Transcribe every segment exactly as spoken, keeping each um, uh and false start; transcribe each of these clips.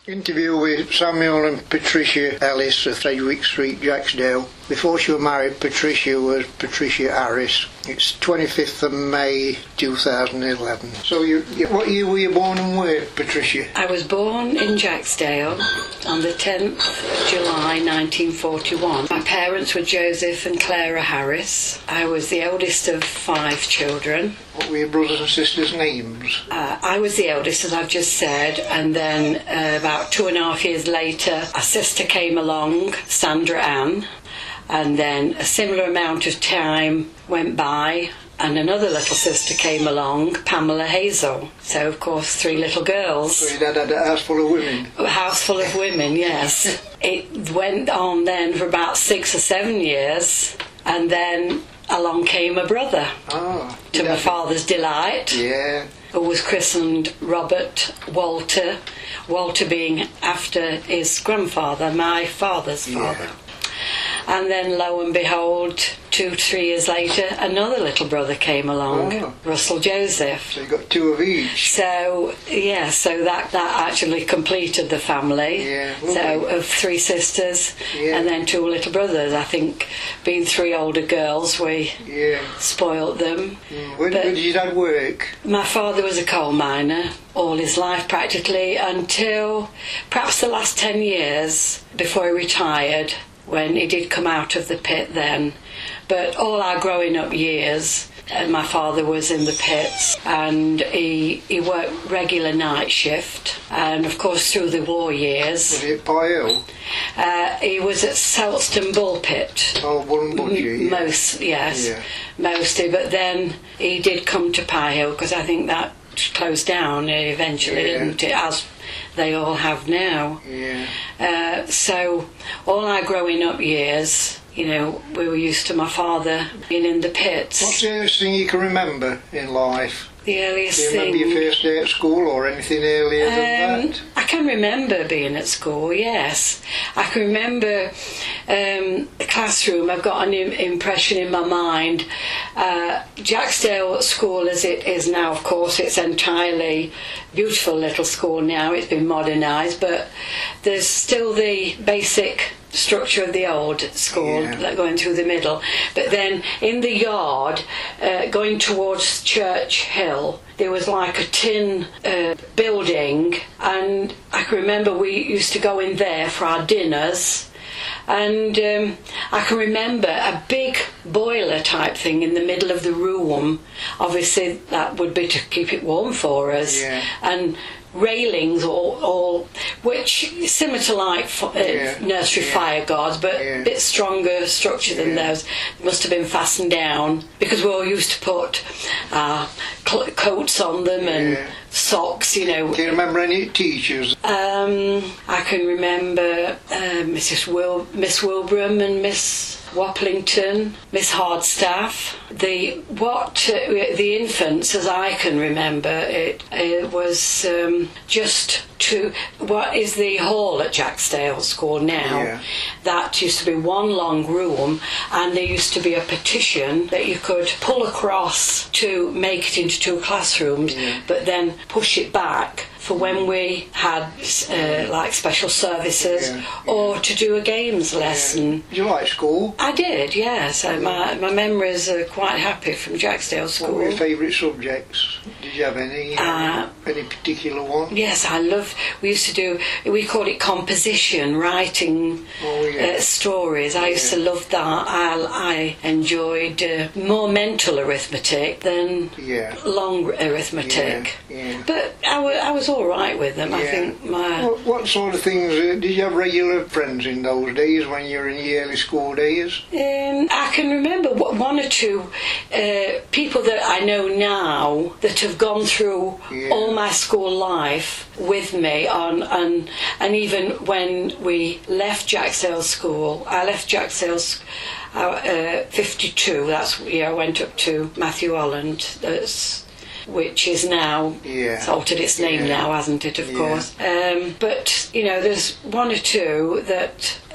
Interview with Samuel and Patricia Ellis of Sedgwick Street, Jacksdale. Before she was married, Patricia was Patricia Harris. It's twenty-fifth of May two thousand eleven. So you, you, what year were you born and where, Patricia? I was born in Jacksdale on the tenth of July nineteen forty-one. My parents were Joseph and Clara Harris. I was the eldest of five children. What were your brothers and sisters' names? Uh, I was the eldest, as I've just said, and then uh, about two and a half years later, a sister came along, Sandra Ann, and then a similar amount of time went by, and another little sister came along, Pamela Hazel. So, of course, three little girls. So your dad had a house full of women? A house full of women, yes. It went on then for about six or seven years, and then along came a brother, oh, to my father's delight. Yeah. Who was christened Robert Walter, Walter being after his grandfather, my father's father. Yeah. And then, lo and behold, two, three years later, another little brother came along, oh. Russell Joseph. So you got two of each. So, yeah, so that, that actually completed the family. Yeah, so, of three sisters, yeah. and then two little brothers. I think, being three older girls, we yeah. spoilt them. Mm. Where, where did your dad work? My father was a coal miner all his life practically, until perhaps the last ten years before he retired, when he did come out of the pit then. But all our growing up years, uh, my father was in the pits, and he he worked regular night shift, and of course through the war years. Was he at Pye Hill? Uh, he was at Seltston Bull Pit. Oh, Bull and Budgie, yeah. Most, yes, yeah. mostly. But then he did come to Pye Hill, because I think that closed down eventually, yeah. didn't it? As they all have now. Yeah. Uh, so all our growing up years, you know, we were used to my father being in the pits. What's the earliest thing you can remember in life? The earliest thing... Do you remember thing... your first day at school or anything earlier um, than that? I can remember being at school, yes. I can remember um, the classroom. I've got an im- impression in my mind. Uh, Jacksdale School as it is now, of course, it's entirely beautiful little school now. It's been modernised, but there's still the basic structure of the old school, yeah. like going through the middle. But then in the yard, uh, going towards Church Hill, there was like a tin uh, building, and I can remember we used to go in there for our dinners. And um, I can remember a big boiler type thing in the middle of the room. Obviously that would be to keep it warm for us. Yeah. And railings, all, all which similar to like uh, yeah. nursery yeah. fire guards, but yeah. a bit stronger structure than yeah. those. They must have been fastened down, because we all used to put uh, cl- coats on them and yeah. socks, you know. Do you remember any teachers? Um, I can remember uh, Missus Wil- Miss Wilbraham and Miss Waplington, Miss Hardstaff. The what uh, the infants, as I can remember it, it was um, just to what is the hall at Jacksdale School now. Yeah. That used to be one long room, and there used to be a partition that you could pull across to make it into two classrooms, yeah. but then push it back for when we had uh, like special services yeah, or yeah. to do a games lesson. Yeah. Did you like school? I did, yes. Yeah. My my memories are quite happy from Jacksdale School. What were your favourite subjects? Did you have any? Uh, any particular one? Yes, I love. We used to do. We called it composition, writing oh, yeah. uh, stories. I used yeah. to love that. I I enjoyed uh, more mental arithmetic than yeah. long arithmetic. Yeah. Yeah. But I, w- I was all right with them. Yeah. I think my. What, what sort of things uh, did you have regular friends in those days when you were in the early school days? Um, I can remember one or two uh, people that I know now that have gone through yeah. all my school life with me on and and even when we left Jacksdale School, I left Jacksdale uh, uh, fifty-two. That's the year I went up to Matthew Holland. That's which is now yeah. it's altered its name yeah. now, hasn't it? Of yeah. course. Um, but you know, there's one or two that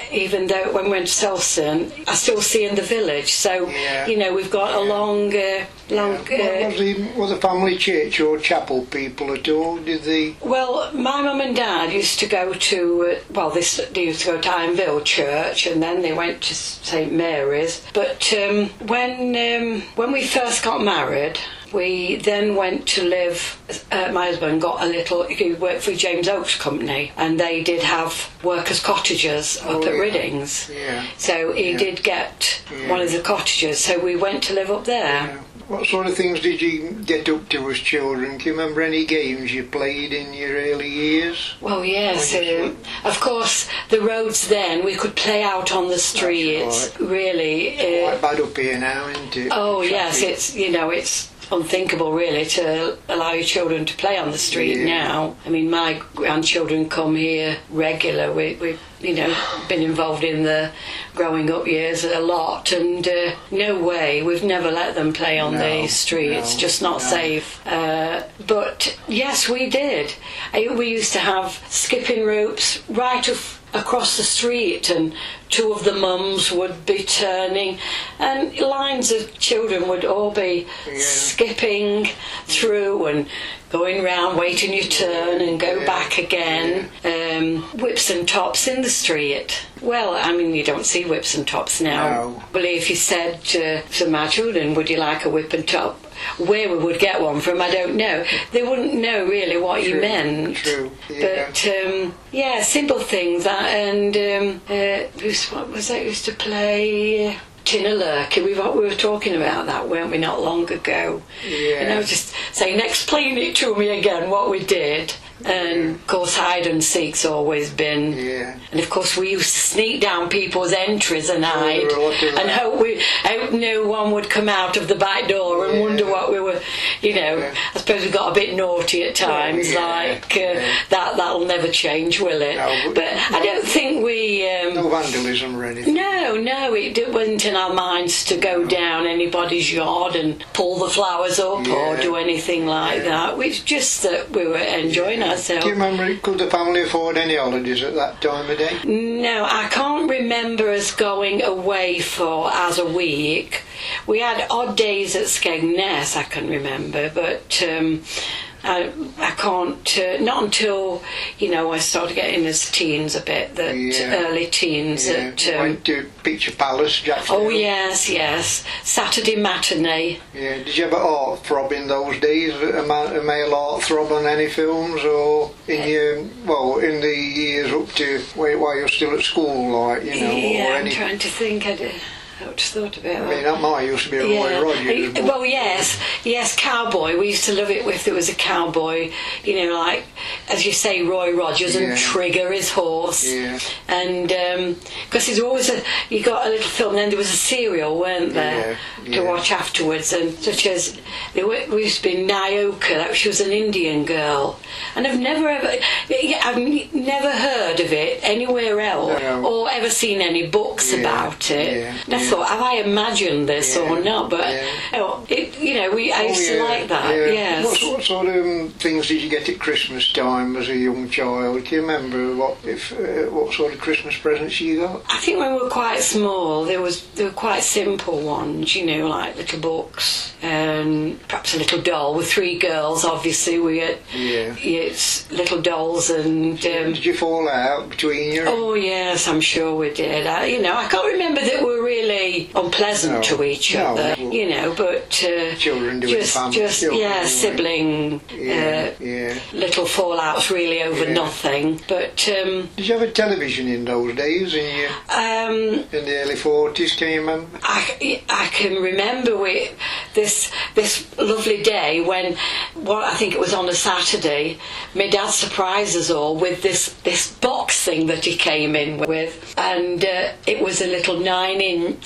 even though when we went to Selson, I still see in the village. So, Yeah. you know, we've got a long, uh, long. Yeah. Uh, Was the, was the family church or chapel people at all? Did they? well, my mum and dad used to go to, uh, well, they, s- they used to go to Ironville Church, and then they went to St Mary's. But um, when um, when we first got married, we then went to live, uh, my husband got a little, he worked for James Oakes Company, and they did have workers' cottages Oh, up at yeah. Riddings. Yeah. So he Yeah. did get Yeah. one of the cottages, so we went to live up there. Yeah. What sort of things did you get up to as children? Do you remember any games you played in your early years? Well, yes. When you Uh, of course, the roads then, we could play out on the streets, really. Uh, Quite bad up here now, isn't it? oh, yes, Traffic. it's, you know, it's unthinkable, really, to allow your children to play on the street Yeah. now. I mean, my grandchildren come here regular. We, we've, you know, been involved in the growing up years a lot, and uh, no way, we've never let them play on No, the street. It's no, just not no. safe. Uh, but yes, we did. I, we used to have skipping ropes right of, across the street, and two of the mums would be turning, and lines of children would all be Yeah. skipping through and going round, waiting your turn and go Yeah. back again. Um, whips and tops in the street. Well, I mean, you don't see whips and tops now. No. Well, if you said to, to my children, would you like a whip and top? Where we would get one from, I don't know. They wouldn't know really what you True, meant. true, yeah. But um, yeah, simple things. That and um, uh, who's- what was that? Used to play. Uh, Tinalurky, we were, we were talking about that, weren't we, not long ago? Yeah. And I was just saying, explain it to me again, what we did. And of course, hide and seek's always been. Yeah. And of course, we used to sneak down people's entries and hide, there were a lot of and that. hope we hope no one would come out of the back door and Yeah. wonder what we were. You know, Yeah. I suppose we got a bit naughty at times. Yeah. Like uh, Yeah. that, that'll never change, will it? No, but- but I don't think we. Um, No vandalism or anything. no, no, it it wasn't in our minds to go down anybody's yard and pull the flowers up or Yeah. do anything like Yeah. that. It's just that we were enjoying ourselves. Do you remember, could the family afford any holidays at that time of day? No, I can't remember us going away for as a week. We had odd days at Skegness, I can remember, but um, I, I can't, uh, not until, you know, I started getting as teens a bit, that Yeah. early teens. Yeah. That, um, Went to Picture Palace, Jackson. oh, yes, yes. Saturday matinee. Yeah. Did you ever art throb in those days? A, ma- a male art throb on any films, or in your well, in the years up to where, while you're still at school, like you know, Yeah, or I'm any? trying to think. I d- I just thought about I that. mean, that might used to be a Roy Yeah. Rogers. but- Well, yes, yes, cowboy. We used to love it if there was a cowboy, you know, like, as you say, Roy Rogers Yeah. and Trigger, his horse. Yeah. And, because there's always a, you got a little film, and then there was a serial, weren't there, Yeah, to yeah. watch afterwards, and such as, there were- we used to be Nyoka, that she was an Indian girl. And I've never ever, yeah, I've n- never heard of it anywhere else, No. or ever seen any books Yeah, about it. yeah, And I yeah. thought, have I imagined this Yeah, or not? But yeah. oh, it, you know, we I used Oh, to yeah, like that. yeah. Yes. What, what sort of um, things did you get at Christmas time as a young child? Do you remember what if uh, what sort of Christmas presents you got? I think when we were quite small, there was there were quite simple ones, you know, like little books and perhaps a little doll with three girls. Obviously, we had Yeah. it's little dolls and. Um, Did you fall out between you? Oh yes, I'm sure we did. I, you know, I can't remember that we're really unpleasant No, to each no. other. You know, but uh, Children doing just, family just children, yeah, anyway. sibling. Yeah, Uh, yeah. little fallouts really over Yeah. nothing. But um, Did you have a television in those days in your um, in the early forties? Can you remember? I, I can remember we, this this lovely day when, well, I think it was on a Saturday, my dad surprised us all with this, this box thing that he came in with, and uh, it was a little nine-inch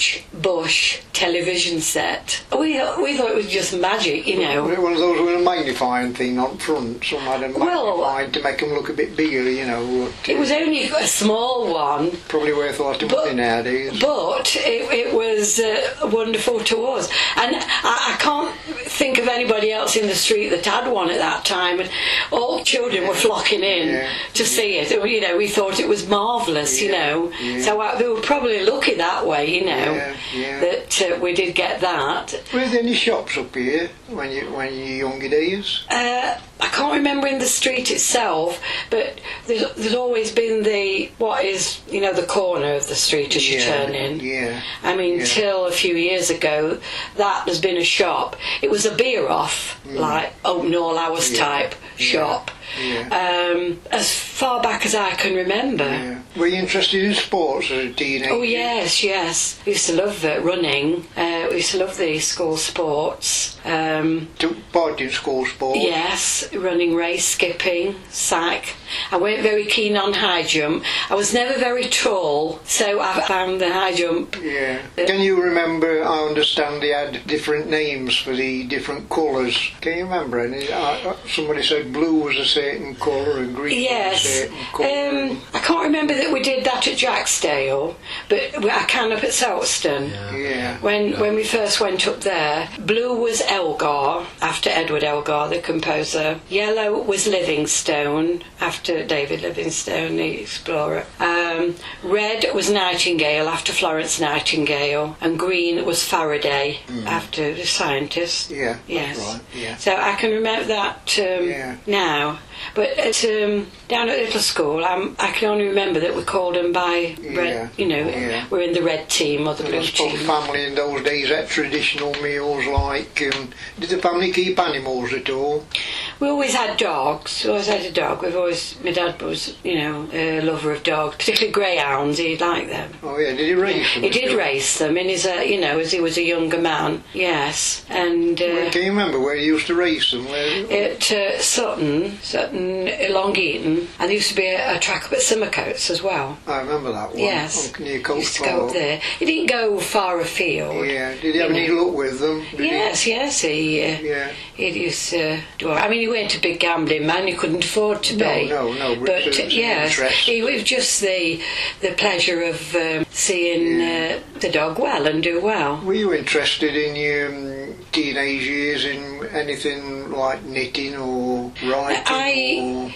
George Bush television set. We we thought it was just magic, you know. Was it one of those with a magnifying thing on front? Some had a magnifying Well, to make them look a bit bigger, you know. It was only a small one. Probably worth a lot of But- money nowadays. But it, it was uh, wonderful to us. And I, I can't think of anybody else in the street that had one at that time. And all children were flocking in Yeah. to see it. You know, we thought it was marvellous, you Yeah. know. Yeah. So uh, we were probably lucky that way, you know, Yeah, yeah. that uh, we did get that. Were there any shops up here when you when you younger days? Uh, I can't remember in the street itself, but there's, there's always been the, what is, you know, the corner of the street as you Yeah, turn in. yeah, I mean, yeah. till a few years ago, that has been a shop. It was a beer off, like open all hours Mm. Yeah, type yeah, shop. yeah. Um, as far back as I can remember. Yeah. Were you interested in sports as a teenager? Oh yes, yes. We used to love uh, running. Uh, we used to love the school sports. Um, Took part in school sports? yes, running, race, skipping, sack. I weren't very keen on high jump. I was never very tall, so I found the high jump. Yeah. Can you remember, I understand they had different names for the different colours. Can you remember any? Uh, somebody said blue was a certain colour and green was a Yes. certain colour. Um, I can't remember that we did that at Jacksdale, but I can up at Seltston. yeah. When when we first went up there, blue was Elgar, after Edward Elgar, the composer. Yellow was Livingstone, after David Livingstone, the explorer. Um, red was Nightingale, after Florence Nightingale. And green was Faraday, after the scientist. Yeah, that's Yes. right, yeah. So I can remember that um, Yeah. now. But at, um, down at Little School, um, I can only remember that we called them by red, Yeah, you know, yeah. we're in the red team or the And blue I suppose team. family in those days had traditional meals like... Um, did the family keep animals at all? We always had dogs. We always had a dog. We've always, my dad was, you know, a lover of dogs, particularly greyhounds. He liked them. Oh yeah, did he race them? He at did all? race them in his, uh, you know, as he was a younger man. Yes, and Well, uh, can you remember where he used to race them? Where, at uh, Sutton, Sutton, uh, Long Eaton, and there used to be a, a track up at Simmercoats as well. I remember that one. Yes, on- Near he Coast used to go Park. up there. He didn't go far afield. Yeah, did he have you any know. luck with them? Did he? Yes, yes, he. Uh, Yeah. He used to do. I mean, he weren't a big gambling man. He couldn't afford to No, be. no, no, but But it was uh, an yes, interest. it was just the the pleasure of um, seeing uh, the dog well and do well. Were you interested in your um, teenage years in anything like knitting or writing? I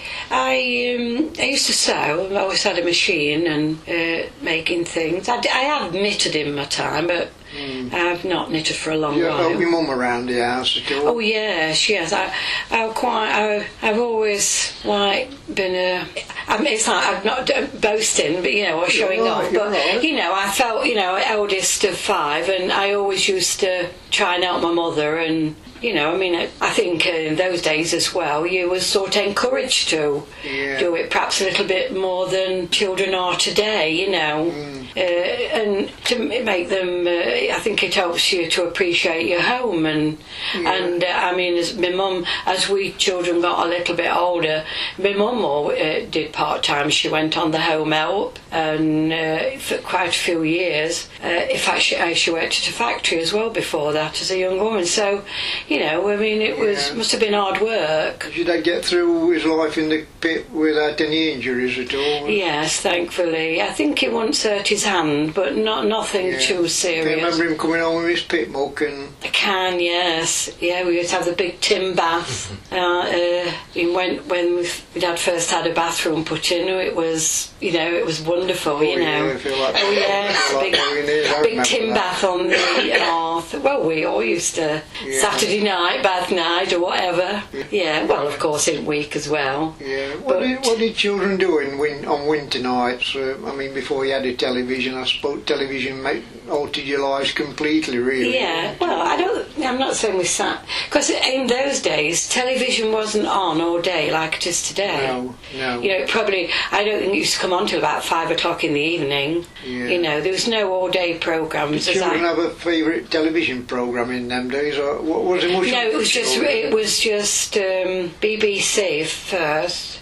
I um, I used to sew. I always had a machine and uh, making things. I, d- I have knitted in my time, but I've not knitted for a long or you while. help your mum around the house at all? Oh yes, yes. I, I've quite. I, I've always like been a. I mean, it's like I'm not uh, boasting, but you know, or showing right, off. you're But right. you know, I felt, you know, eldest of five, and I always used to try and help my mother. And you know, I mean, I, I think uh, in those days as well, you were sort of encouraged to Yeah. do it, perhaps a little bit more than children are today. You know. Mm. Uh, and to m- make them, uh, I think it helps you to appreciate your home. And Yeah. and uh, I mean, as my mum, as we children got a little bit older, my mum all, uh, did part time. She went on the home help, and uh, for quite a few years. Uh, in fact, she, uh, she worked at a factory as well before that as a young woman. So, you know, I mean, it was Yeah. must have been hard work. Did they get through his life in the pit without any injuries at all? Yes, thankfully. I think he once hurt his hand, but not nothing Yeah. too Can you serious. remember him coming home with his pit muck and... I can, yes. Yeah, we used to have the big tin bath. uh, uh, and when when we we'd had first had a bathroom put in, it was, you know, it was wonderful, you Oh, yeah, know. I feel like- oh, yeah, I feel like big, going there, I big remember tin that. bath on the hearth. Well, we all used to, Yeah. Saturday night, bath night or whatever. Yeah, well, of course, in week as well. Yeah. What, But- did, what did children do in win, on winter nights? Uh, I mean, before you had a television, I suppose television made, altered your lives completely, really. Yeah, well, I don't. I'm not saying we sat because in those days television wasn't on all day like it is today. No, no. You know, it probably. I don't think it used to come on till about five o'clock in the evening. Yeah. You know, there was no all-day programs. Did as I- children have a favourite television programme in them days, or what was it? Much No, it was just children? it was just um, B B C first,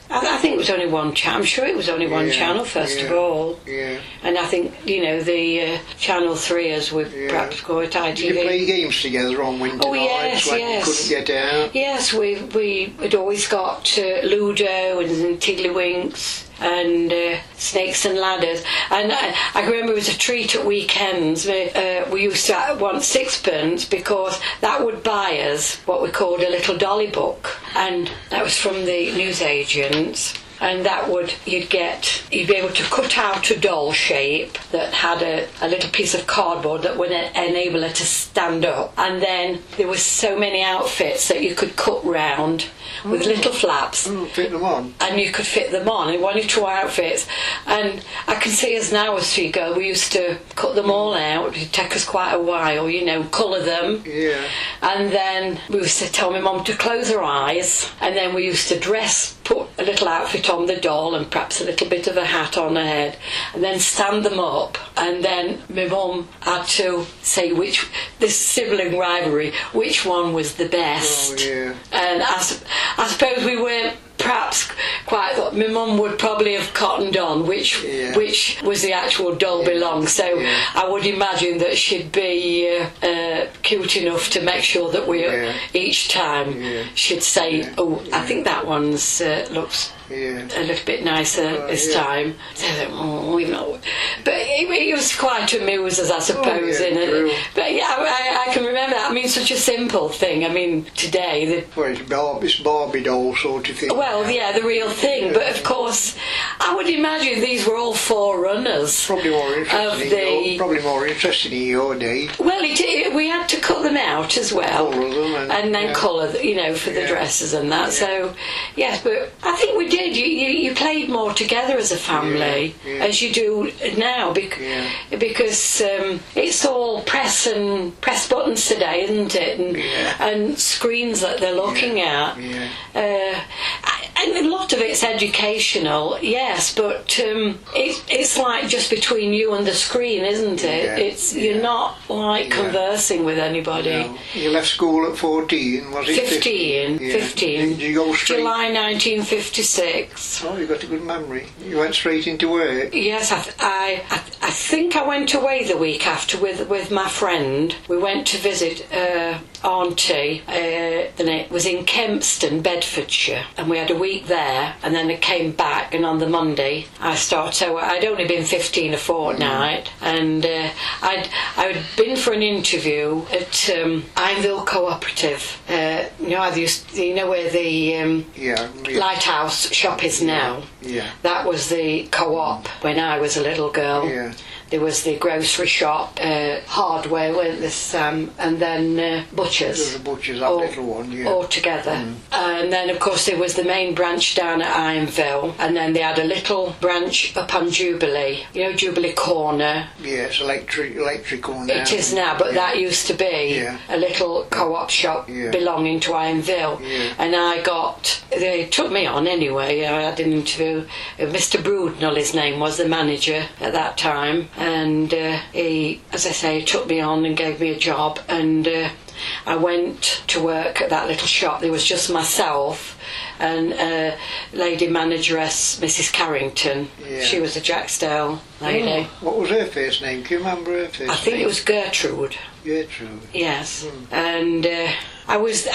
I, I think it was only one channel. I'm sure it was only one Yeah, channel first yeah, of all. Yeah. And I think, you know, the uh, Channel three, as we Yeah. perhaps call it, I Did T V. you play games together on winter Oh, nights yes, when yes. you couldn't get out? Yes, we we had always got uh, Ludo and Tiddlywinks and uh, Snakes and Ladders. And I, I can remember it was a treat at weekends. We, uh, we used to want sixpence because that would buy us what we called a little dolly book, and that was from the newsagents. And that would, you'd get, you'd be able to cut out a doll shape that had a, a little piece of cardboard that would enable her to stand up. And then there was so many outfits that you could cut round with Mm. little flaps. Mm, fit them on. And you could fit them on in one or two outfits. And I can see us now as three girls, we used to cut them all out. It'd take us quite a while, you know, colour them. Yeah. And then we used to tell my mum to close her eyes. And then we used to dress, put a little outfit on the doll and perhaps a little bit of a hat on her head. And then stand them up. And then my mum had to say which, this sibling rivalry, which one was the best. Oh, yeah. And I, s- I suppose we weren't perhaps quite, my mum would probably have cottoned on which Yeah. which was the actual doll belong, so Yeah. I would imagine that she'd be uh, uh, cute enough to make sure that we Yeah. each time Yeah. she'd say, Yeah. oh, I Yeah. think that one's uh, looks Yeah. a little bit nicer Uh, this yeah. time. So, oh, you know, but it, it was quite amusing, I suppose. yeah, in it. true. But yeah, I, I can remember that. I mean, such a simple thing. I mean, today the Well, it's Barbie, it's Barbie doll sort of thing. well, yeah, the real thing. But of course, I would imagine these were all forerunners Probably more of interesting. the. In your, probably more interesting in your day. Well, it, it, we had to cut them out as well, Colour them and- and then yeah. colour, you know, for the Yeah. dresses and that. So, yes, but I think we did. You, you, you played more together as a family, Yeah, yeah. as you do now, bec- Yeah. because um, it's all press and press buttons today, isn't it? And, Yeah. and screens that they're looking at. Yeah. Uh, and a lot of it's educational, yes, but um, it, it's like just between you and the screen, isn't it? Yeah, It's you're yeah. not like Yeah. conversing with anybody. No. You left school at fourteen, was it? Fifteen, Yeah. fifteen. Did you go straight? July nineteen fifty-six. Oh, you got a good memory. You went straight into work. Yes, I, th- I, I, I think I went away the week after with with my friend. We went to visit uh, Auntie. Uh, and it was in Kempston, Bedfordshire, and we had a week there. And then I came back, and on the Monday I started. So I'd only been fifteen a fortnight, and uh, I'd I'd been for an interview at um, Ainville Cooperative. Uh, you know, I used, you know where the um, Yeah. yeah. Lighthouse shop is now. Yeah. That was the co-op when I was a little girl. Yeah. There was the grocery shop, uh, hardware, weren't there, Sam? And then uh, butchers. There was a butcher's, that all, little one, yeah. all together. And then, of course, there was the main branch down at Ironville, and then they had a little branch up on Jubilee. You know, Jubilee Corner. Yeah, it's electric, electrical now. It is now, but Yeah. that used to be Yeah. a little co-op shop Yeah. belonging to Ironville. Yeah. And I got, they took me on anyway. I had an interview. Uh, Mister Broodnell, his name was, the manager at that time. And uh, he, as I say, took me on and gave me a job. And uh, I went to work at that little shop. There was just myself and uh, lady manageress, Missus Carrington. Yeah. She was a Jacksdale lady. Oh, what was her first name? Can you remember her first name? I think it was Gertrude. Gertrude. Yes, Hmm. and uh, I was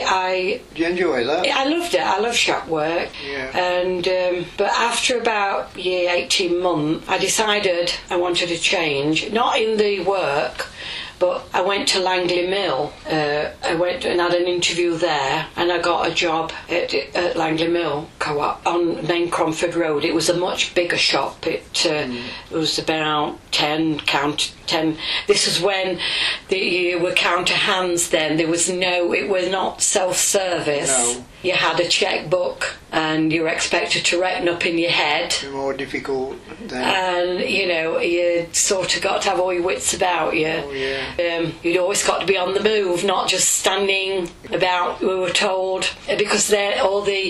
I Did you enjoy that? I I loved it. I love shop work. Yeah. And um, but after about year eighteen months, I decided I wanted to change. Not in the work, but I went to Langley Mill. Uh, I went and had an interview there, and I got a job at, at Langley Mill Co-op on Main Cromford Road. It was a much bigger shop. It, uh, Mm. it was about ten count ten. This is when the, you were counter hands. Then there was no. It was not self-service. No. You had a checkbook, and you were expected to reckon up in your head. It's more difficult than... And you know, you sort of got to have all your wits about you. Oh, yeah. Um, you'd always got to be on the move, not just standing about. We were told because they're all the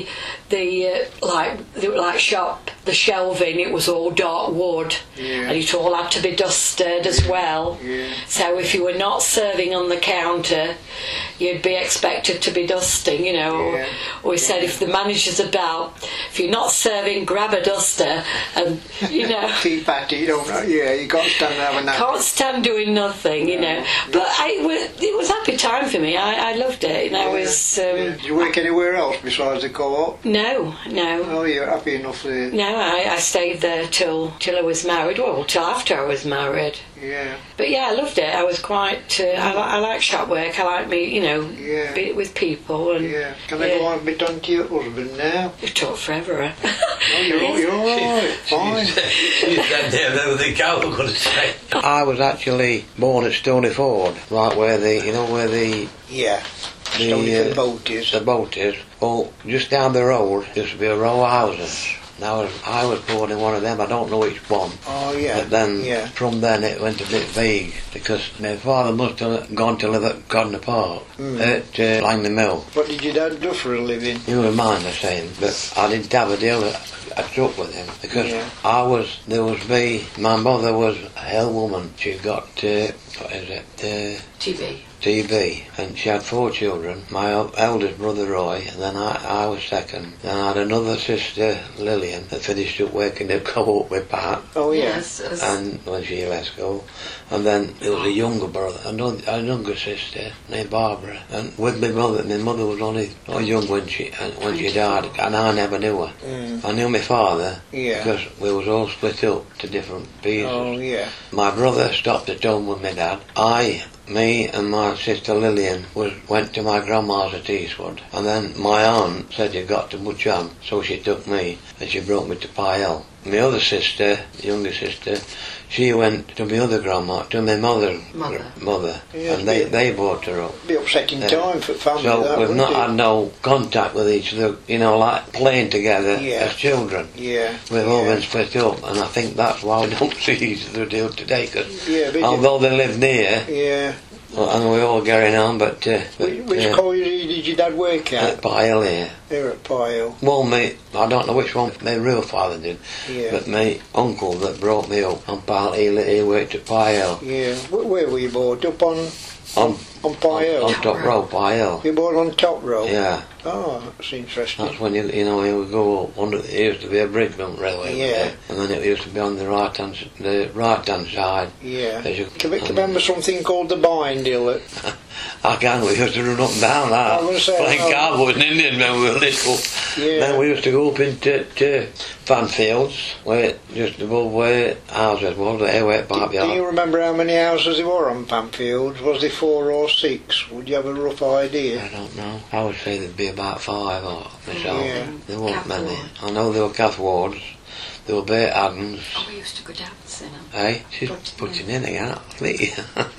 the uh, like the, like shop the shelving, it was all dark wood, yeah. and it all had to be dusted as well. Yeah. So if you were not serving on the counter, you'd be expected to be dusting, you know. Yeah. Or we yeah. said if the manager's about, if you're not serving, grab a duster and, you know. Keep at it, you don't know. Yeah, you can't stand there having that. Can't stand doing nothing, you know. But I, it was a happy time for me. I, I loved it. And I yeah. was. Um, yeah. Did you work anywhere else besides the co-op? No, no. Oh, you're happy enough there? No, I, I stayed there till till I was married. Well, till after I was married. Yeah. But yeah, I loved it. I was quite. Uh, I, li- I like shop work. I like me, you know, yeah. be with people. And yeah. Can I yeah. go on a bit on to your husband now? You've talked forever. Eh? Oh, you're all, you're all right. Fine. She's that there though the cow I'm going to say. I was actually born at Stony Ford, right where the, you know, where the Yeah. the, Stony uh, Ford boat is. the boat is. Well, just down the road used to be a row of houses. Now I was, I was born in one of them. I don't know which one. Oh yeah. But then yeah. from then it went a bit vague because my father must have gone to live at Godner Park Mm. at uh, Langley Mill. What did your dad do for a living? You wouldn't mind the same, but I didn't have a deal, a truck with him because Yeah. I was, there was me, my mother was a hell woman. She got, uh, what is it, uh, T V. T B, and she had four children. My el- eldest brother Roy, and then I, I was second. Then I had another sister, Lillian, that finished up working at Co-op with Pat, Oh yeah. Yes. yes. and when she left school. And then there was a younger brother, another, a younger sister named Barbara. And with my mother, my mother was only not young when she uh, when she died, and I never knew her. Mm. I knew my father Yeah. because we was all split up to different pieces. Oh yeah. My brother stopped at home with my dad. I, me and my sister Lillian was, went to my grandma's at Eastwood. And then my aunt said you got to much on, so she took me and she brought me to Pyle. My other sister, the younger sister, she went to my other grandma, to my mother, Mother. mother Yeah, and they, yeah. they brought her up. Be upsetting Yeah. time for family. So that, we've wouldn't not it? had no contact with each other, you know, like playing together Yeah. as children. Yeah. We've all yeah. been split up, and I think that's why we don't see each other deal today, because Yeah, but although they live near, Yeah. well, and we're all getting on, but, uh, but Which, which uh, college did your dad work at? at Pyle here. Here at Pyle. Well, me, I don't know which one my real father did, Yeah. but my uncle that brought me up on Pyle, he, he worked at Pyle. Yeah. Where, where were you born? Up on On, on Pyle? on, on top row, Pyle. You born on top row? Yeah, Oh, that's interesting. that's when you, you know, you would go up under, it used to be a bridge built railway, Yeah. there, and then it used to be on the right hand, the right hand side. Yeah. As you- Can you can you remember something called the Bind Hill? At, I can, we used to run up and down that, I was saying, playing oh. cowboys and Indians when we were little. Yeah. Then we used to go up into to Fanfields, where just above where houses was, there where do, Pipe do you Yard. remember how many houses there were on Pamfields? Was there four or six? Would you have a rough idea? I don't know. I would say there'd be about five or myself. Yeah. There weren't Cath many. Ward. I know there were Cath Wards, there were Bert Adams. Oh, we used to go dancing. Hey, she's Putting putting in again, Lee.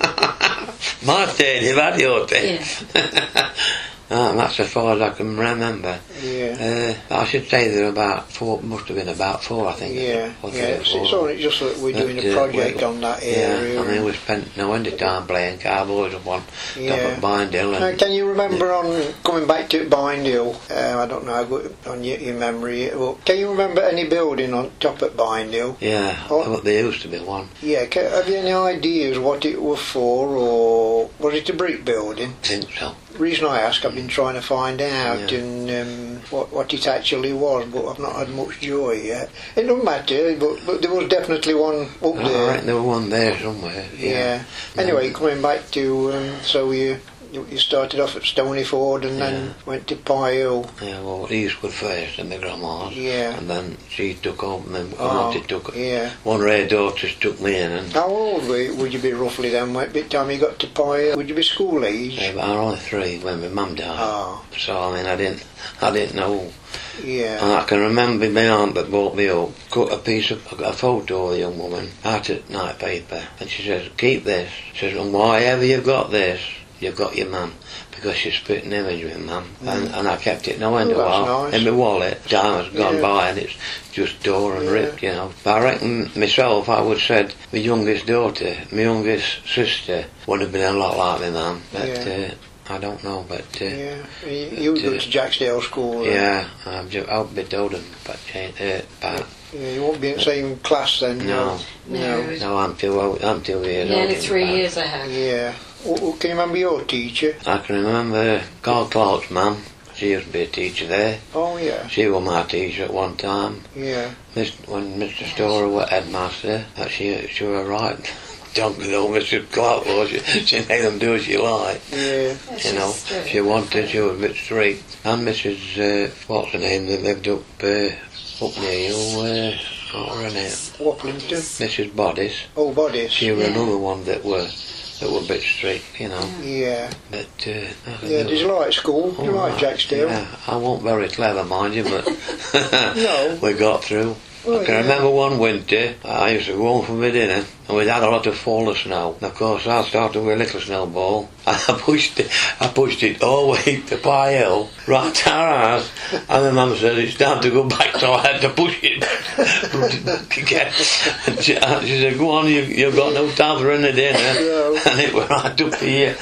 My turn, you've had your turn. Yeah. Ah, and that's as far as I can remember. Yeah. Uh, I should say there were about four, must have been about four, I think. Yeah, Or yeah. It's, three or it's four. only just that we're doing But, a uh, project we- on that Yeah, area. I mean, we spent no end of time playing cowboys up on top Yeah. of Bind Hill. Now, And, can you remember on coming back to Bind Hill? Uh, I don't know how good on your, your memory. Well, can you remember any building on top at Bind Hill? yeah, Oh. well, there used to be one. Yeah. Ca have you any ideas what it was for, or was it a brick building? I think so. The reason I ask, I've been trying to find out Yeah. and um, what what it actually was, but I've not had much joy yet. It doesn't matter, but, but there was definitely one up I there. reckon there was one there somewhere. Yeah. Anyway, coming back to um, so you you you started off at Stony Ford and then Yeah. went to Pyle. Yeah, well, Eastwood first and my grandma's. Yeah. And then she took over and then Oh, Auntie took yeah. one of her daughters took me in and How old were you, would you be roughly then? By the time you got to Pyle, would you be school age? I was only three when my mum died. Oh, So I mean I didn't I didn't know. yeah. And I can remember my aunt that brought me up, cut a piece of a photo of the young woman out at night paper, and she says, keep this. She says, and wherever you've got this, you've got your mum. Because she split an image with mum. And, and I kept it no end Oh, of a that's while nice. in my wallet. Time has gone Yeah. by and it's just tore and Yeah. ripped, you know. But I reckon myself, I would said my youngest daughter, my youngest sister would have been a lot like my mum. But Yeah. uh, I don't know, but uh, Yeah. You, you go uh, to Jacksdale School. then? yeah, I'm just out bit older, but uh, but Yeah, you won't be in the same class then. no, No. no, I'm two old, I'm two years older. Nearly than three Pat. years ahead. Yeah. W- w- can you remember your teacher? I can remember Carl Clark's mum. She used to be a teacher there. Oh yeah. She was my teacher at one time. Yeah. Miss, when Mister Storer was headmaster, uh, she she was right. Donkey though, Missus Clark was. She, she made them do as she liked. Yeah. You know, if she wanted, she was a bit strict. And Missus Uh, what's her name that lived up uh, up near you? Uh, what was her name? Waplington. Missus Bodice. Oh, Bodice. She was Yeah. another one that were that were a bit strict, you know. Yeah. But uh, I Yeah. don't Did you know. like school? Did you Oh, like Jacksdale? Yeah, I wasn't very clever, mind you, but No. we got through. Oh, I can yeah. remember one winter, I used to go home for my dinner, and we'd had a lot of fall of snow. And of course, I started with a little snowball, and I pushed it, I pushed it all the way to Pie Hill, right to our house, and then Mum said, it's time to go back, so I had to push it back again. And she, uh, she said, go on, you, you've got no time for any dinner. No. And it was right up here.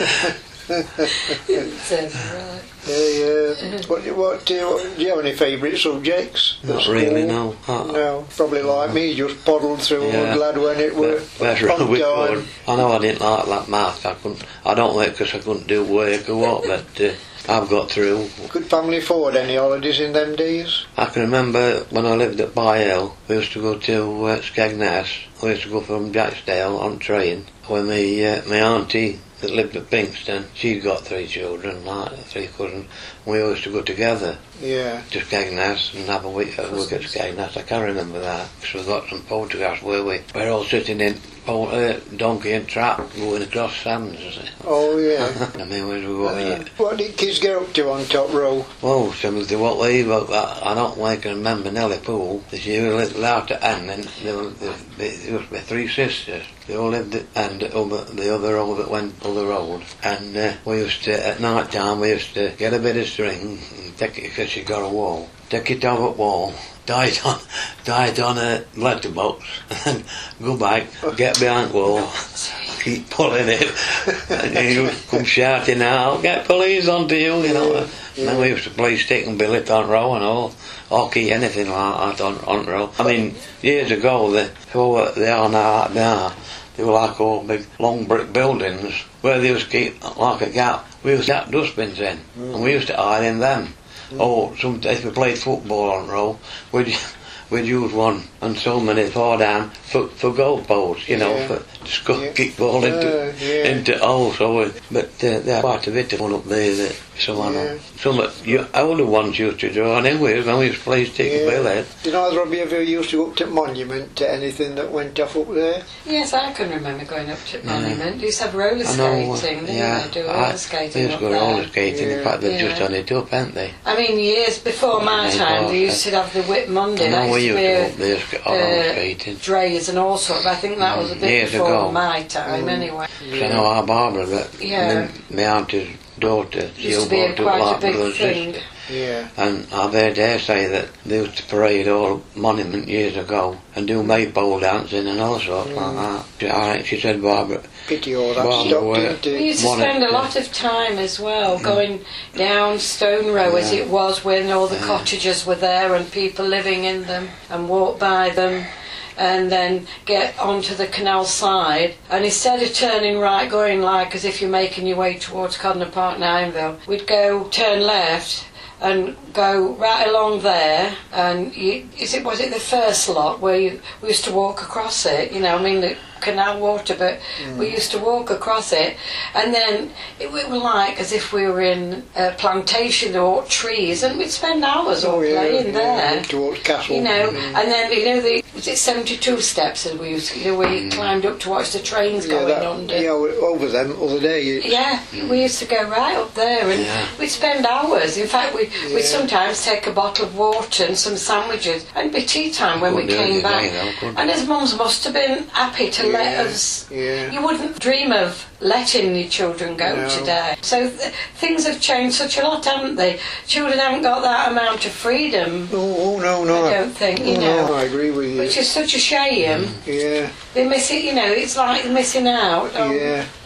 So, right. Yeah, yeah. What, what, do you, what, do you have any favourite subjects? at Not school? really, no. Uh, No, probably like me, just poddled through. Yeah. I'm glad when it was Better on we time. could. I know I didn't like that math. I couldn't. I don't like because I couldn't do work or what. But uh, I've got through. Could family afford any holidays in them days? I can remember when I lived at Pie Hill, we used to go to uh, Skegness. We used to go from Jacksdale on train. When my uh, my auntie that lived at Pinkston, she'd got three children, like three cousins. We used to go together Yeah. to Skegness and have a week, a week at Skegness. I can remember that because we got some photographs where we we're all sitting in pol- uh, donkey and trap going across sands. Oh, yeah. I mean, where we go? Uh, what did kids get up to on top row? Well, some of the what they, but I, I don't like to remember Nellie Poole. She was a little out at end, and there were, there, there was my three sisters. They all lived at end over the other road that went over the road. And uh, we used to, at night time, we used to get a bit of string, and take it, because she got a wall, take it over the wall, tie it on, tie it on a letterbox, and go back, get behind the wall, keep pulling it, and you come shouting out, get police onto you, you know. And then we used to play stick and billet on row and all, hockey, anything like that on, on row. I mean, years ago, the, for what they are now, now, they were like all big long brick buildings where they used to keep like a gap. We used to have dustbins in, mm. and we used to hide in them. Mm. Or some, if we played football on row, we'd we'd use one and so many far down for for goal posts, you know, Yeah. for to score, Yeah. kick ball into Uh, yeah. into holes. So, we, but uh, there's quite a bit of one up there that someone, Yeah. some of you older ones used to do. And anyway, when we used to play stick and Yeah. billet. Did either of you ever used to go up to Monument to anything that went off up there? Yes, I can remember going up to Monument. You used to have roller I know, skating, didn't yeah, you? Do I- roller skating They up used to go roller there. skating. In Yeah. fact, they've just Yeah. done it up, haven't they? I mean, years before my Yeah, time, they yeah. used to have the Whip Monday. I That know we used used to to be go up there sk- on roller uh, skating. drays and all sorts. I think that was a bit Years before ago. my time, anyway. I know our Barbara, but Yeah. my, my auntie's daughter, she Used to be a, bought up quite a like big brother and thing. sister. Yeah. And I very dare say that they used to parade all Monument years ago and do maypole dancing and all sorts Mm. like that. She, I think she said, Barbara, Pity all that Well, stopped, uh, didn't We it? used to One spend a at- lot of time as well going down Stone Row as Yeah. it was when all the Yeah. cottages were there and people living in them, and walk by them and then get onto the canal side, and instead of turning right going like as if you're making your way towards Codner Park, Nineville, we'd go turn left and go right along there, and you, is it was it the first lot where you we used to walk across it, you know, I mean the canal water, but Mm. we used to walk across it, and then it, we were like as if we were in a plantation or trees, and we'd spend hours all Oh, yeah, playing yeah, there, towards Castle. you know, Mm. and then you know the was it seventy-two steps that we used to, you know, where you climbed up to watch the trains Yeah, going that, under. yeah, over them other day. You, Yeah, we used to go right up there, and Yeah. we'd spend hours. In fact, we Yeah. we'd sometimes take a bottle of water and some sandwiches, and it'd be tea time when we Couldn't do came it back. today, though, could And his mums must have been happy to let Yeah, us. yeah. You wouldn't dream of letting your children go No. today. So th- things have changed such a lot, haven't they? Children haven't got that amount of freedom, Oh, oh no, no. I don't think, you oh, know. No, I agree with you. which is such a shame. Yeah, They miss it, you know. It's like they're missing out on yeah.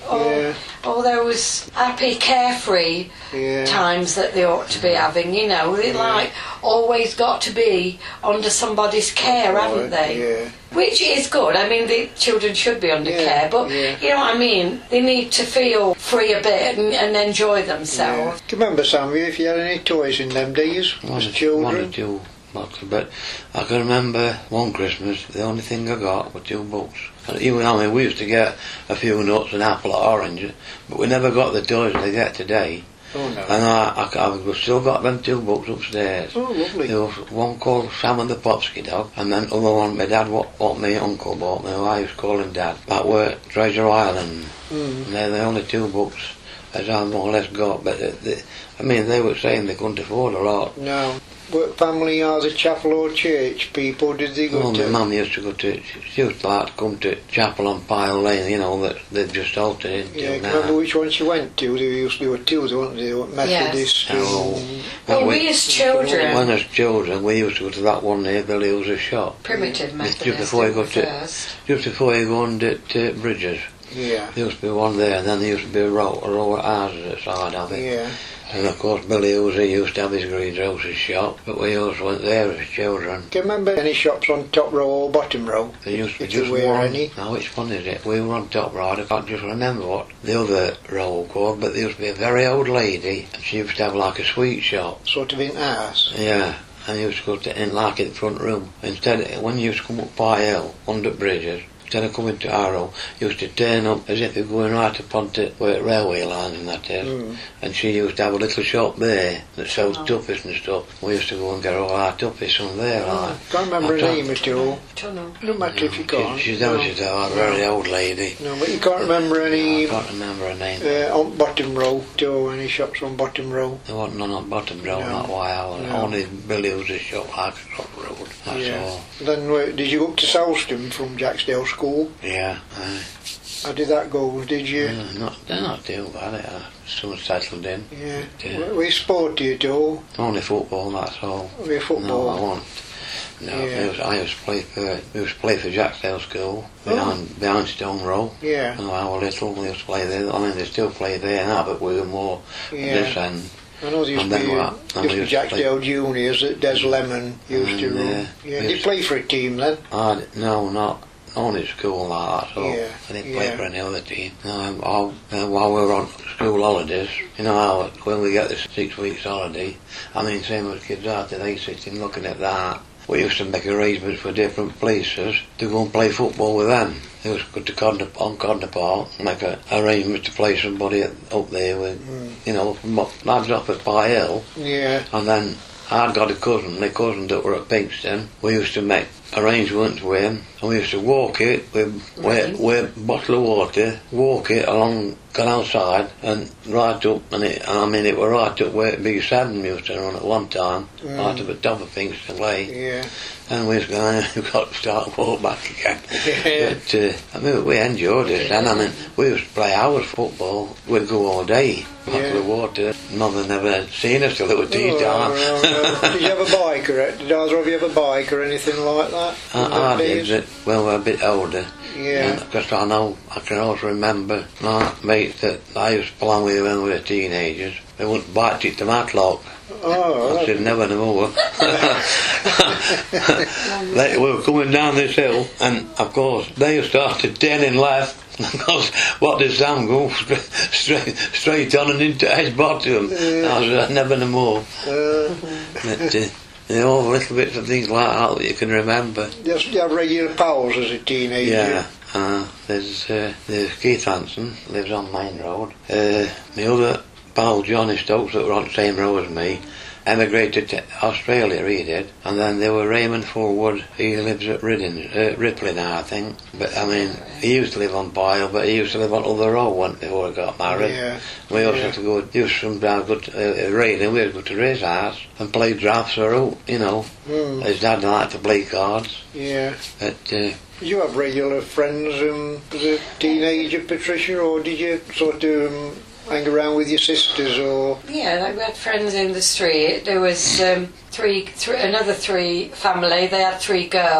all, Yeah. all those happy, carefree Yeah. times that they ought to be having, you know. They like always got to be under somebody's care, haven't they? Yeah. Which is good. I mean, the children should be under Yeah, care, but yeah. you know what I mean? They need to feel free a bit and, and enjoy themselves. Do you remember, Sammy, if you had any toys in them days One as or- children? One or two boxes, but I can remember one Christmas, the only thing I got were two books. And even, I mean, we used to get a few nuts, an apple or orange, but we never got the toys they get today. Oh, no. And I, I, I've still got them two books upstairs. Oh, lovely. There was one called Sam and the Popsky Dog, and then other one my dad, what, what my uncle bought me, who I used to call him Dad. That were Treasure Island. Mm. And they're the only two books as I more or less got. But, uh, they, I mean, they were saying they couldn't afford a lot. No. What family are the chapel or church people did they go Well, my to? mum used to go to, she used to like to come to Chapel on Pile Lane, you know, that they've just altered into Yeah, can you now. remember which one she went to? There used to be two, weren't there? They were Methodist. Oh. and- Well, we- we as children, When as children, we used to go to that one near Billy Hill's shop. primitive Just Methodist before you go to, first. just before you go on to, to Bridges. Yeah. There used to be one there, and then there used to be a row, a row of houses at the side of it. Yeah. And of course, Billy Hughes, he used to have his greenhouses shop, but we always went there as children. Do you remember any shops on top row or bottom row? There used to be If there just were one. any? Now, which one is it? We were on top right, I can't just remember what the other row was called, but there used to be a very old lady, and she used to have like a sweet shop. Sort of in ours. Yeah, and you used to go to in like in the front room. Instead, when you used to come up Pie Hill, under Bridges, instead of coming to Arrow, you used to turn up as if you were going right up onto where railway lines and that is. Mm. And she used to have a little shop there that sold Oh. tuppies and stuff. We used to go and get all our tuppies from there. Like. Can't remember I her don't- name at all. Don't know. No matter if you can't. She, she's no. no. she's a very old lady. No, but you can't remember any I can't remember her name. uh, on bottom row or any shops on bottom row. There wasn't none on bottom row, No. not why I was. No. Only Billy was a shop like across the road. That's Yeah. all. Then uh, did you go up to Salston from Jacksdale School? Yeah. aye. How did that go? Did you? Yeah, not, they're not too bad. Uh, soon settled in. Yeah. Yeah. Were we sporty at all? Only football, that's all. Were we football? No, I won't. No, Yeah. I, was, I used to play for we used to play for Jacksdale School Oh. behind behind Stone Row. Yeah. When I was little, we used to play there. I mean, they still play there now, but we were more at Yeah. this end. I know there used And to then be, what? uh, And used we to be used to Jacksdale Juniors that Des Lemon used to And, run. uh, Yeah. we Did you used- play for a team then? I d- no, not only at school like that. So Yeah, I didn't play yeah. for any other team. No, I, uh, while we were on school holidays, you know how when we get this six weeks holiday, I mean, same as kids are today, sitting looking at that. We used to make arrangements for different places to go and play football with them. It was good to Codner, on Codner Park, make a arrangement to play somebody at, up there with, Mm. you know, from up, lads up at Pie Hill. Yeah. And then I'd got a cousin, my cousin that were at Pinkston. We used to make arrangements with him, and we used to walk it with, with, with a bottle of water, walk it along Canal Side, and right up, and, it, and I mean it were right up where Big Seven used to run at one time, Mm. right up at top of Pinkston Way. Yeah. And we was going, we've got to start and walk back again. Yeah. But, uh, I mean, we enjoyed it then. I mean, we used to play hours football. We'd go all day, bottle Yeah. of water. Mother never seen us till it was tea Oh, time. no, no, no. Did you have a bike or did either of you have a bike or anything like that? in I, them I days? did, but when we were a bit older. Yeah. Because I know, I can also remember my mates that I used to play with when we were teenagers. They wouldn't bite it to matlock. Oh, I said never no more. They we were coming down this hill, and of course they started turning left. Because what did Sam go straight, straight, straight on and into edge bottom? Yeah. I said never no more. uh, But, uh, you know, little bits of things like that that you can remember. just you have regular pals as a teenager. Yeah, uh, there's uh, there's Keith Hanson, lives on Main Road. Uh, my other pal Johnny Stokes, that were on the same road as me, emigrated to Australia, he did. And then there were Raymond Forward, he lives at Ridding, uh, Ripley now, I think. But I mean, he used to live on Pyle, but he used to live on Other Road one before he got married. Yeah. We also Yeah. had to go, used to sometimes go to uh, Raiding, we'd go to his house and play drafts or out, you know. Mm, His dad liked to play cards. yeah. But, uh, Did you have regular friends um, as a teenager, Patricia, or did you sort of um, hang around with your sisters, or Yeah, like we had friends in the street. There was um, three, three, another three family. They had three girls.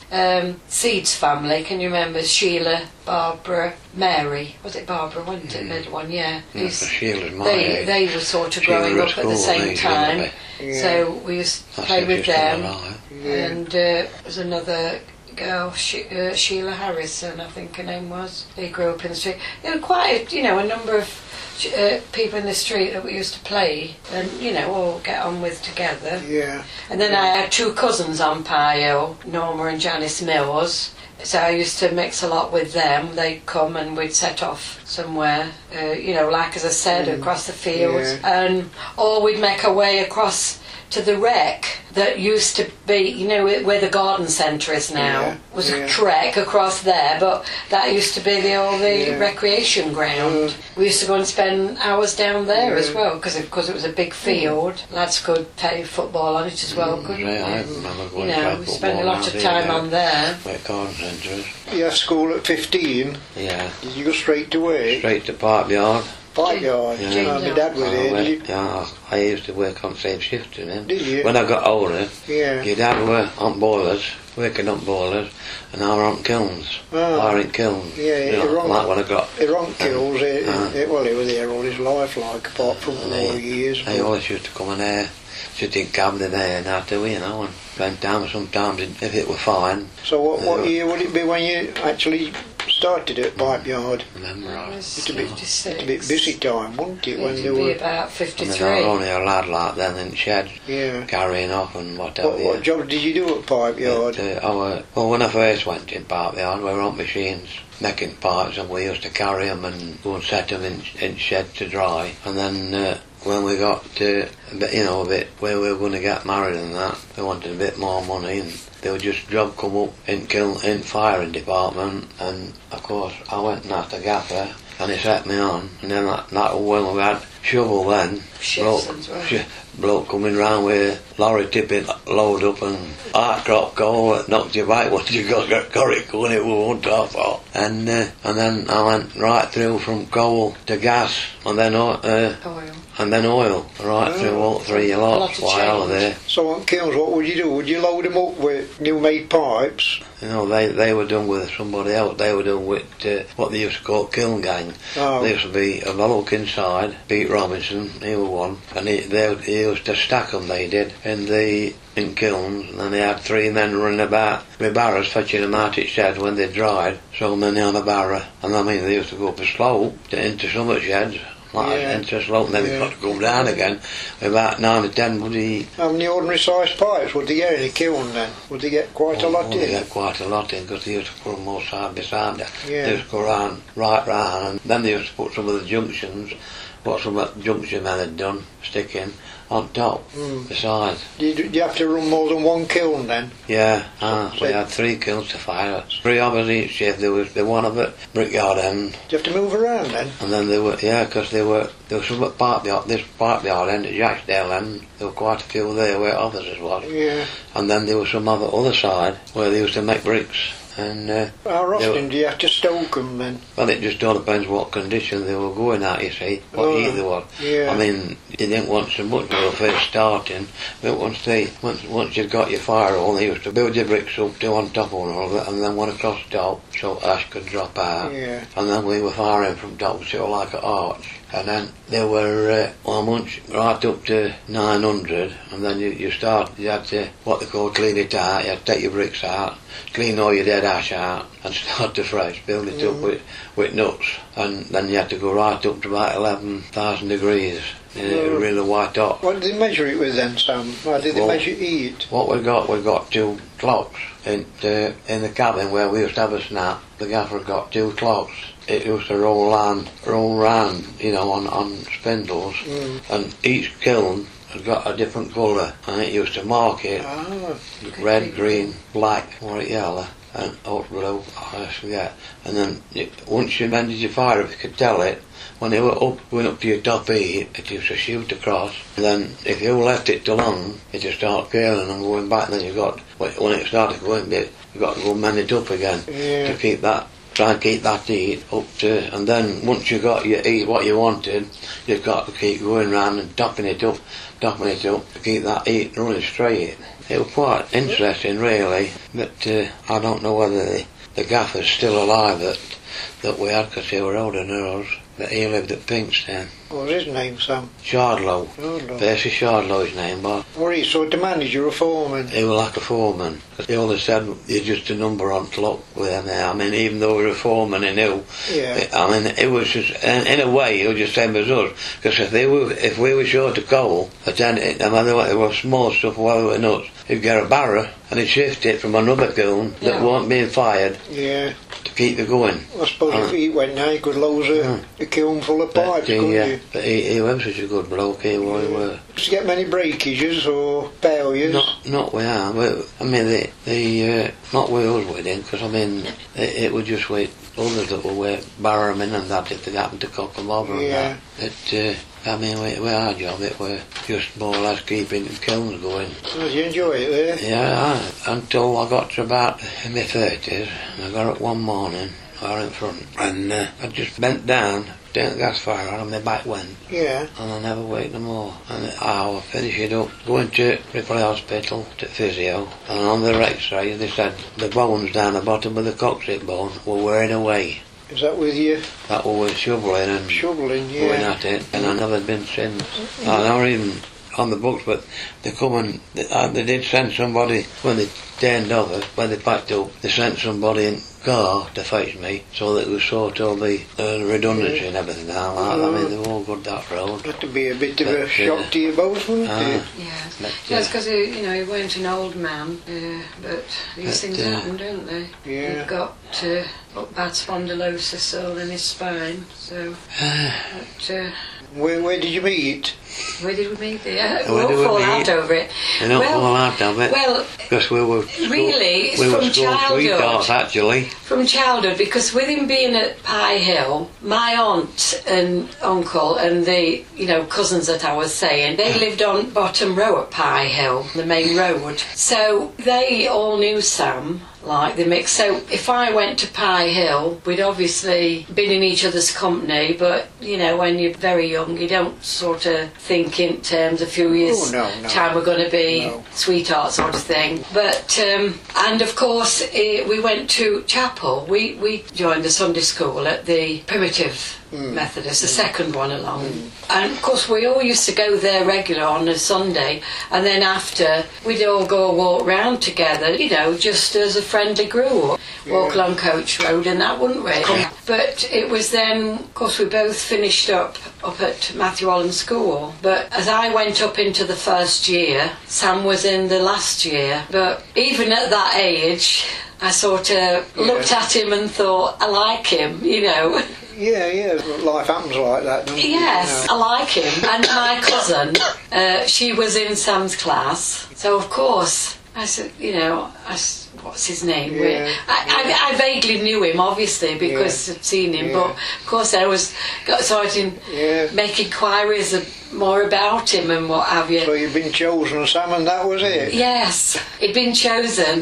um, Seeds family. Can you remember Sheila, Barbara, Mary? Was it Barbara, wasn't it? Mm. Middle one, yeah. Yeah, These- Sheila's my they, age. they were sort of Sheila growing at up at the school, same age, time. wasn't Yeah. So we used to That's play if with you're still them. alive. Yeah. And uh, there's another girl, she, uh, Sheila Harrison, I think her name was. They grew up in the street. There were quite, a, you know, a number of uh, people in the street that we used to play and, you know, all get on with together. Yeah. And then I had two cousins on Pio, Norma and Janice Mills. So I used to mix a lot with them. They'd come and we'd set off somewhere, uh, you know, like as I said, Mm. across the fields. Yeah. And or we'd make our way across to the wreck that used to be, you know, where the garden centre is now. Yeah, Was yeah. a trek across there, but that used to be the old the Yeah. recreation ground. We used to go and spend hours down there as Yeah. well, because it was a big field. Lads could play football on it as well, couldn't Yeah, I they? remember You going to know, play we spent a football lot of around time here, on there. where garden centre is. You left school at fifteen. Yeah. Did you go straight to work? Straight to Park Yard. Park yard. Yeah. Oh, my dad was I there. went- Did you? yeah, I used to work on same shift with him. Did you? When I got older, Yeah. your dad were on boilers, working on boilers, and I were on kilns, Oh. firing kilns. Yeah, you know, you're wrong. like when I got. He run kills. It, Uh. it, well, he was there all his life, like, apart from And all they, the years. they always used to come in there, sit in cabin there and that too, you know, and spend time sometimes if if it were fine. So what, what Yeah. year would it be when you actually started at Pipe Yard? Remember, It I was It's a bit- fifty-six. A bit busy time, wasn't it, when It'd they be were... about I mean, I fifty-three. was only a lad like then in sheds, Yeah. carrying off and whatever. What, what job did you do at Pipe Yard? But, uh, I were, well, when I first went in Park Yard, we were on machines making pipes, and we used to carry them and go and set them in, in shed to dry. And then uh, when we got to, a bit, you know, a bit where we were going to get married and that, we wanted a bit more money, and they would just job come up in kiln, in firing department, and of course I went and asked the gaffer, and he set me on, and then that, that when we had shovel then, Shifts bloke, as well. sh- bloke coming round with lorry tipping load up and hard crop coal that knocked you back once you got, got, got it going, it won't half off. And uh, and then I went right through from coal to gas, and then o- uh, Oil. and then oil, right Oh, through all three a lot lots of while change. there. So on kilns, what would you do? Would you load them up with new-made pipes? You know, they, they were done with somebody else. They were done with uh, what they used to call kiln gang. Oh. There used to be a bloke inside, Pete Robinson, he was one, and he, they, he used to stack them, they did, in the in kilns, and then they had three men running about with barrows fetching them out each shed when they dried, so many on a barrow. And I mean, they used to go up a slope to, into some of the sheds, like Yeah. into a slope, and then Yeah. they got to come down again, with about nine or ten bloody. How many ordinary sized pipes would they get in a kiln then? Would they get quite a lot Oh, they in? get quite a lot in, because they used to put them all side by side. Yeah. They used to go round, right round, and then they used to put some of the junctions, what some of the junction men had done, stick in, on top, Mm. besides. Do you, do you have to run more than one kiln then? Yeah, ah, So- we had three kilns to fire. Three of us each shift. There was the one of it, Brickyard end, Do you have to move around then? and then there were, yeah, because there were, there was some at Park Yard, this Park Yard end at Jacksdale end, there were quite a few there where officers was. Yeah. And then there was some other other side where they used to make bricks. And, uh, How They often were- do you have to stoke them then? well, it just all depends what condition they were going at, you see, what Oh, year they were. yeah. I mean, you didn't want so much when they were first starting, but once they, once, once you'd got your fire on, they used to build your bricks up, two on top of one another, and then one across the top, so ash could drop out. Yeah. And then we were firing from top, sort of like an arch. And then there were, uh, well, once right up to nine hundred, and then you, you start, you had to, what they call clean it out, you had to take your bricks out, clean all your dead ash out, and start afresh, build it up with, with nuts. And then you had to go right up to about eleven thousand degrees, uh, Oh. really white hot. What did they measure it with then, Sam? How did they Well- measure it? What we got, we got two clocks in, uh, in the cabin where we used to have a snap. The gaffer got two clocks. It used to roll round, roll round, you know, on, on spindles, Mm. and each kiln had got a different colour, and it used to mark it, Ah, red, green, black, or yellow, and or blue, I forget. And then it, once you mended your fire, if you could tell it, when you were up, going up to your top E, it used to shoot across. And then if you left it too long, it just started curling and going back. And then you got, when it started going bit, you got to go mend it up again Yeah. to keep that try and keep that heat up to, and then once you got your heat what you wanted, you've got to keep going round and topping it up, topping it up to keep that heat running straight. It was quite interesting, really, but uh, I don't know whether the, the gaffer's still alive that that we had, because they were older than us, but he lived at Pinkstown. What was his name, Sam? Shardlow. Shardlow. Percy Shardlow's name, but What he sort of manager or foreman? he was like a foreman. They always said you're just a number on clock with him there. I mean, even though he was a foreman, he knew. Yeah. I mean, it was just, in, in a way, he was just the same as us. Because if they were, if we were short of coal, then it, no matter what, it was small stuff, whether it were nuts, he'd get a barrow and he'd shift it from another kiln that Yeah. weren't being fired Yeah. to keep it going. I suppose Uh, if he went now, he could lose a, uh, a kiln full of But, pipes, uh, couldn't yeah, you? but he, he was such a good bloke, he was. He was. Did you get many breakages or failures? Not, not we are. We, I mean, the, the uh, not we us with him, because I mean, it, it was just with others that were with barrowmen and that if they happened to cock them over Yeah. and that. But, uh, I mean, with, with our job, it were just more or less keeping the kilns going. Did you enjoy it there? Yeah, I, until I got to about in my thirties, and I got up one morning, I was in front, and uh, I just bent down, turned the gas fire on, and my back went. Yeah. And I never waked no more. And I will finish it up, going to Ripley Hospital, to physio, and on the x-ray they said the bones down the bottom of the coccyx bone were wearing away. Is that with you That was with shoveling and shoveling? going Yeah. at it, and I never been since. I never even on the books, but they come and they, uh, they did send somebody when they turned over, when they packed up, they sent somebody in car to fetch me, so that it was sort of the uh, redundancy and everything like that. I mean, they were all good that road. Had to be a bit of But, a shock uh, to you both, wouldn't ah. it? Yes, But, yes, uh, because you know he weren't an old man, uh, but these But, things uh, happen, don't they? Yeah. He'd got uh, got bad spondylosis all in his spine, so. but, uh, Where, where did you meet? where did we meet there? We Where all did we fall meet? out over it. They don't well, fall out of it, well, because we were school, really, it's we were from school childhood. sweethearts actually. From childhood, because with him being at Pye Hill, my aunt and uncle and the, you know, cousins that I was saying, they lived on Bottom Row at Pye Hill, the main road. So they all knew Sam, like the mix. So if I went to Pye Hill, we'd obviously been in each other's company, but, you know, when you're very young, you don't sort of think in terms of a few years Oh, no, no. time we're going to be No. sweetheart sort of thing. But, um, and of course, eh, we went to chapel. We, we joined the Sunday school at the Primitive Methodist, the second one along. And of course, we all used to go there regular on a Sunday, and then after, we'd all go walk round together, you know, just as a friendly group. Walk Yeah. along Coach Road and that, wouldn't we? But it was then, of course, we both finished up up at Matthew Holland School. But as I went up into the first year, Sam was in the last year. But even at that age, I sort of looked at him and thought, I like him, you know. Yeah, yeah. Life happens like that, doesn't it? Yes, You know? I like him. And my cousin, uh, she was in Sam's class. So, of course, I said, you know, I s what's his name? Yeah, I, I, I vaguely knew him, obviously, because Yeah. I'd seen him. Yeah. But, of course, I was got starting Yeah. make inquiries of, more about him and what have you. So you've been chosen, Sam, and that was it? Yes, he'd been chosen.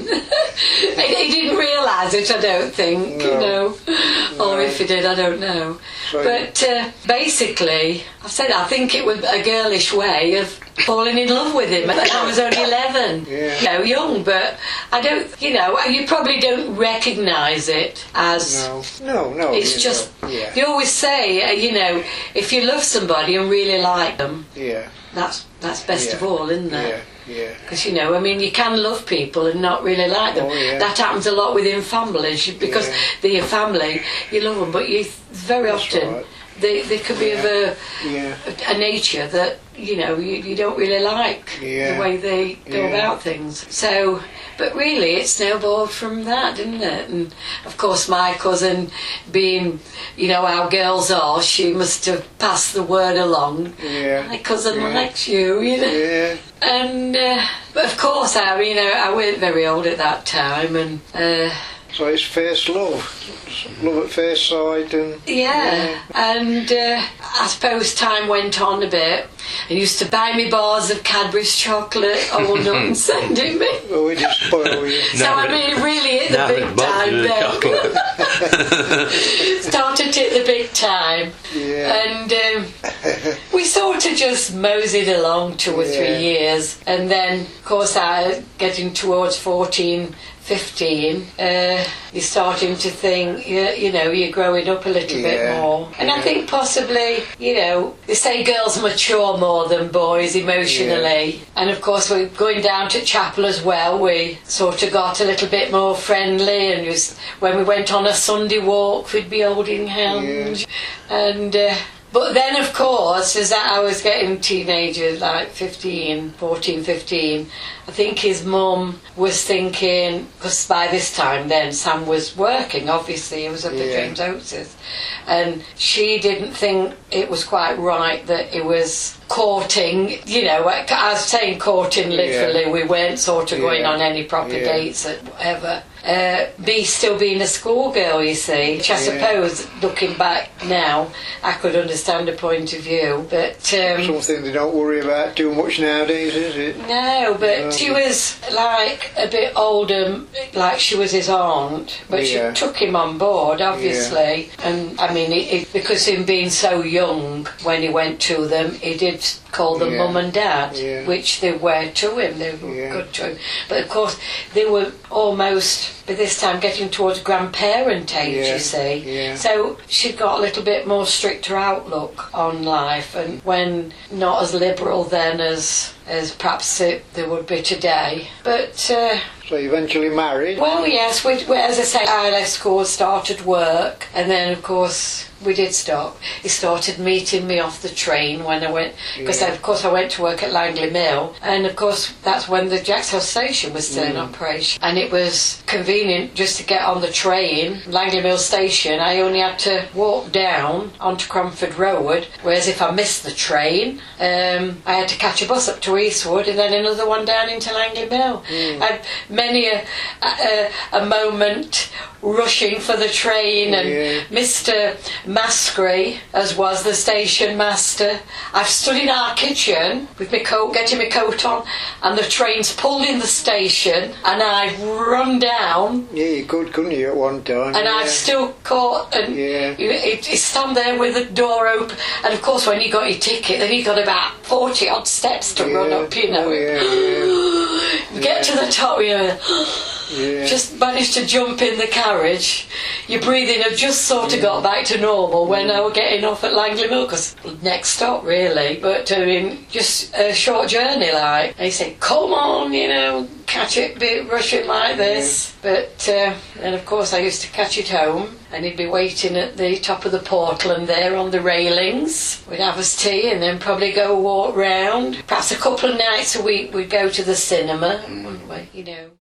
he, he didn't realise it, I don't think, you No. know. Or No. if he did, I don't know. So- but uh, basically, I've said I think it was a girlish way of falling in love with him. And I was only eleven, Yeah. you know, young, but I don't, you know, you probably don't recognise it as... No, no, no. It's you just, know, yeah, you always say, uh, you know, if you love somebody and really like them, yeah, that's that's best yeah, of all, isn't it? yeah, yeah. Because, you know, I mean, you can love people and not really like them. Oh, yeah. That happens a lot within families, you- because Yeah. they're your family, you love them, but you very That's often right. they, they could be of a, Yeah. a, a nature that, you know, you, you don't really like Yeah. the way they go Yeah. about things. So, but really, it snowballed from that, didn't it? And, of course, my cousin, being, you know, how girls are, she must have passed the word along. Yeah. My cousin Yeah. likes you, you know. Yeah, And uh, but of course, I you know I weren't very old at that time, and uh, so it's first love, love at first sight, and yeah, and uh, I suppose time went on a bit. And used to buy me bars of Cadbury's chocolate or nut and send it me. oh, it just spoil you. So I mean, really hit the Now big it's boxes time of then. chocolate. Started it the big time. Yeah. And um, we sort of just moseyed along two or Yeah. three years. And then, of course, I getting towards fourteen, fifteen, uh, you're starting to think, you, you know, you're growing up a little bit Yeah. more. And I Yeah. think possibly, you know, they say girls mature more than boys emotionally. And of course, we're going down to chapel as well. We sort of got a little bit more friendly. And just, when we went on a Sunday walk, we'd be holding hands. And... Uh, But then, of course, as I was getting teenagers, like fifteen, fourteen, fifteen, I think his mum was thinking, because by this time then Sam was working, obviously, he was up at Yeah. James Oates's, and she didn't think it was quite right that he was courting, you know, I was saying courting literally, Yeah. we weren't sort of going Yeah. on any proper Yeah. dates or whatever. Uh, B still being a schoolgirl, you see, which I Yeah. suppose, looking back now, I could understand a point of view, but um, Something they don't worry about too much nowadays, is it? no, but No. she was like a bit older, like she was his aunt, but Yeah. she took him on board, obviously, and I mean, it, it, because him being so young when he went to them, he did call them Yeah. mum and dad, Yeah. which they were to him, they were Yeah. good to him, but of course they were almost, by this time, getting towards grandparent age, Yeah. you see, Yeah. so she'd got a little bit more stricter outlook on life, and when not as liberal then as as perhaps it, there would be today. But uh, So you eventually married? well, yes, we, we, as I say, I left school, started work, and then of course we did stop. He started meeting me off the train when I went, because Yeah. of course I went to work at Langley Mill, and of course that's when the Jackshill station was still in Mm. operation, and it was convenient just to get on the train, Langley Mill station. I only had to walk down onto Cromford Road, whereas if I missed the train, um, I had to catch a bus up to Eastwood and then another one down into Langley Mill. Mm. I had many a, a, a moment rushing for the train, and Yeah. Mister Maskery, as was the station master, I've stood in our kitchen with my coat, getting my coat on, and the train's pulled in the station, and I've run down, Yeah, you could, couldn't you, at one time? and yeah. I've still caught, and Yeah. you, it, you stand there with the door open, and of course when you got your ticket, then you got about forty odd steps to run Yeah. up, you know. Oh, yeah, You get to the top, you know, yeah. just managed to jump in the carriage. Your breathing had just sort of got back to normal when I was getting off at Langley Mill, because next stop really, but I mean, just a short journey like. They said, come on, you know, catch it, be rushing like this. But, uh, and of course I used to catch it home, and he'd be waiting at the top of the Portland there on the railings. We'd have us tea and then probably go walk round. Perhaps a couple of nights a week we'd go to the cinema, wouldn't we, you know.